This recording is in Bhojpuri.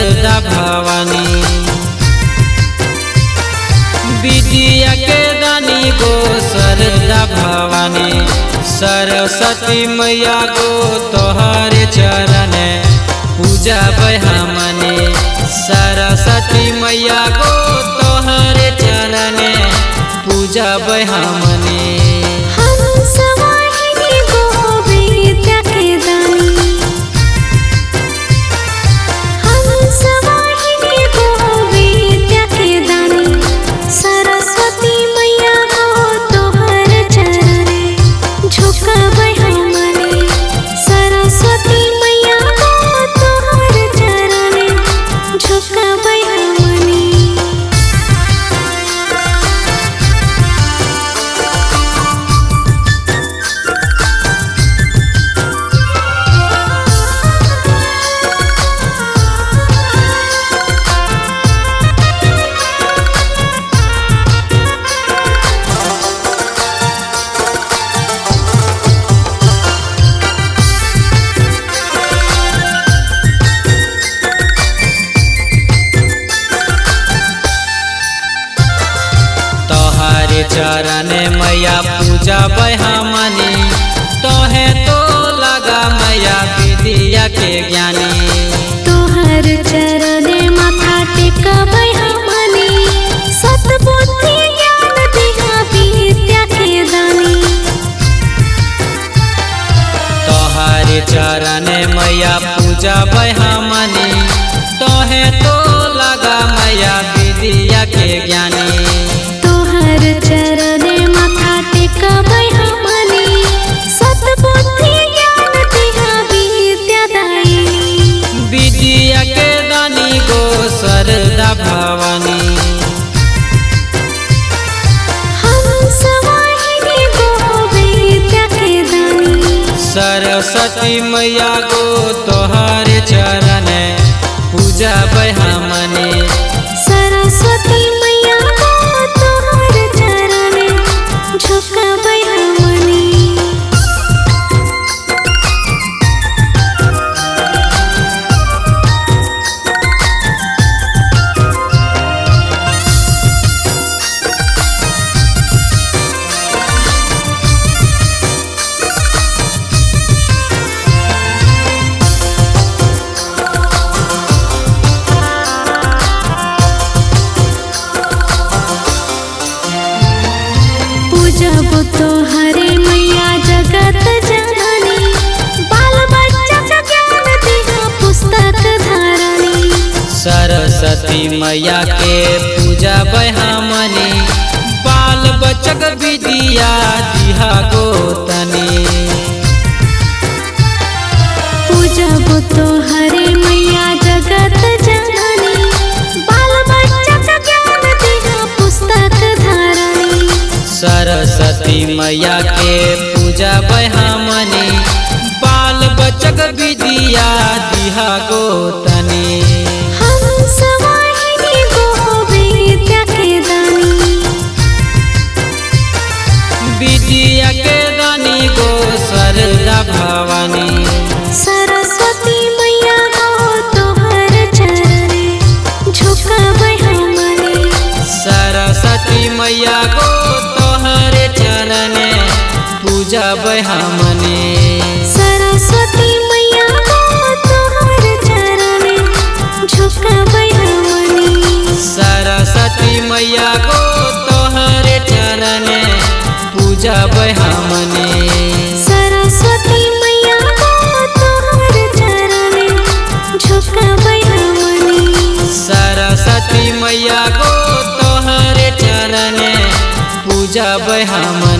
सरदा भवानी। विद्या के दानी गो सरदा भवानी। सरस्वती मैया गो तोहरे चरण पूजा हमने। सरस्वती मैया गो तोहरे चरण पूजा हमने। चरण मैया पूजा हमने। तोहे तो लगा मैया विद्या के ज्ञानी। तोहर चरण माथा टेकबै हमने। सतबुद्धि ज्ञान दिहा विद्या के दानी। तोहर चरण मैया पूजा हमने। तोहे तो लगा मैया विद्या के ज्ञानी। चरण माथा टेकबै हमने। सतबुद्धि ज्ञान दिहा विद्या दायिनी। विद्या के दानी गो सरदा भवानी। हम सवाहिनी गो विद्या के दानी। सरस्वती मैया गो तोहरे चरण पूजा हमने। सरस्वती मैया गो तोहर चरण झुकबै हमने। जब तोहरे मैया जगत जननी। बाल बच्चा का ज्ञान दिहा पुस्तक धारणी। सरस्वती मैया के पूजा हमने। बाल बच्चा विद्या दिहा गोतनी। पूजब तोहरे मैया जगत जननी। बाल बच्चा का ज्ञान दिहा पुस्तक धारणी। सरस्वती मैया के पूजा हमने। बाल बच्चा विद्या दिहा गोतनी। हम सवाहिनी गो विद्या के दानी। विद्या के दानी गो सरदा भवानी। सरस्वती मैया गो तोहर चरण झुकबै हमने। सरस्वती मैया गो तोहरे चरण पूजा हमने। सरस्वती मैया गो तोहर चरण झुकबै हमने। सरस्वती मैया गो तोहरे चरण पूजा हमने। सरस्वती मैया गो तोहर चरण झुकबै हमने। सरस्वती मैया गो तोहरे चरण पूजा हमने।